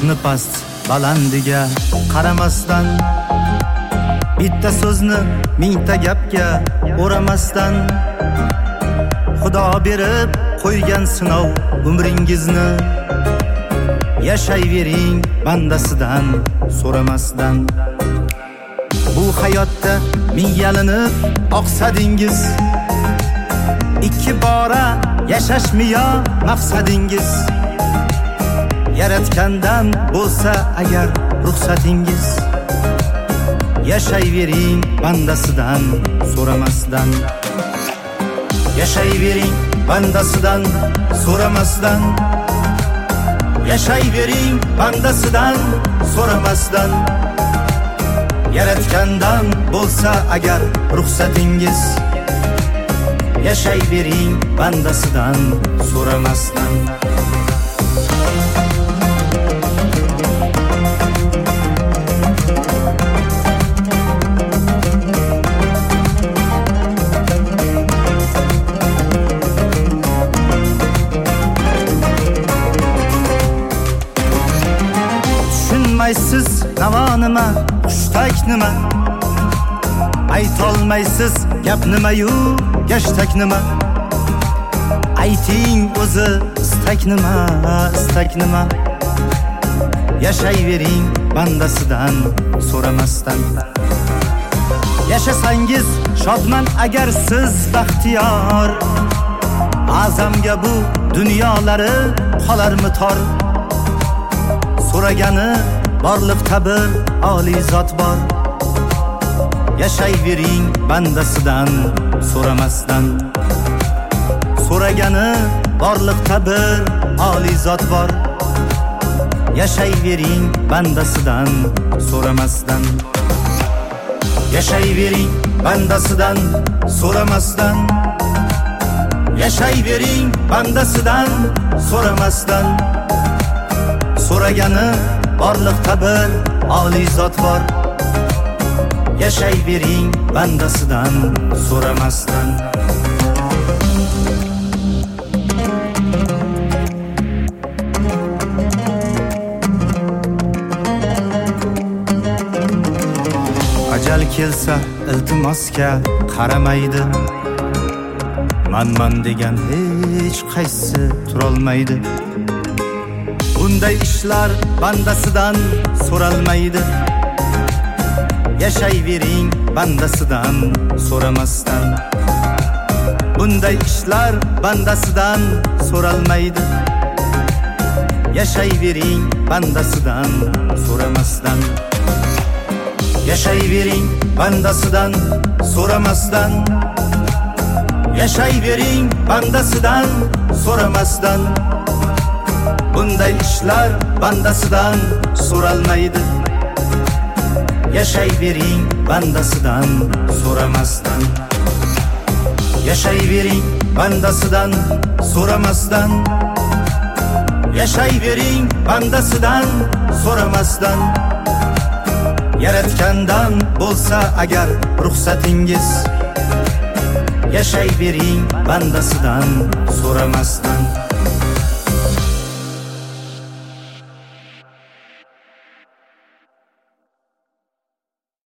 ishqni past balandiga qaramasdan, bitta so'zni mingta gapga o'ramasdan, Xudo berib qo'ygan sinov umringizni yashayvering bandasidan so'ramasdan. Bu hayotda ming yalinib oqsadingiz, ikki bora yashashmi yo maqsadingiz? Yaratgandan bo'lsa agar ruxsatingiz, yashayvering bandasidan so'ramasdan. Yashayvering bandasidan so'ramasdan. Yashayvering bandasidan so'ramasdan. Yaratgandan bo'lsa agar ruxsatingiz, yashayvering bandasidan so'ramasdan. Tushunmaysiz navo nima, qushtak nima, aytolmaysiz gap nima-yu gashtak nima. Ayting o'zi istak nima, istak nima. Yashayvering bandasidan so'ramasdan. Yashasangiz shodman agar siz baxtiyor, azamga bu dunyolari qolarmi tor? So'ragani borliqda bir oliy zot bor, yashayvering bandasidan so'ramasdan. So'ragani borliqda bir oliy zot bor, yashayvering bandasidan so'ramasdan. Yashayvering bandasidan so'ramasdan. Yashayvering bandasidan so'ramasdan. So'ragani borliqda bir oliy zot bor, yashayvering bandasidan so'ramasdan. Ajal kelsa iltimosga qaramaydi, man degan hech qaysi turolmaydi. Bunday ishlar bandasidan so'ralmaydi, yashayvering bandasidan so'ramasdan. Bunday ishlar bandasidan so'ralmaydi, yashayvering bandasidan so'ramasdan. Yashayvering bandasidan so'ramasdan. Yashayvering bandasidan so'ramasdan. Bunday ishlar bandasidan so'ralmaydi, yashayvering bandasidan so'ramasdan. Yashayvering bandasidan so'ramasdan. Yashayvering bandasidan so'ramasdan. Yaratgandan bo'lsa agar ruxsatingiz, yashayvering bandasidan so'ramasdan.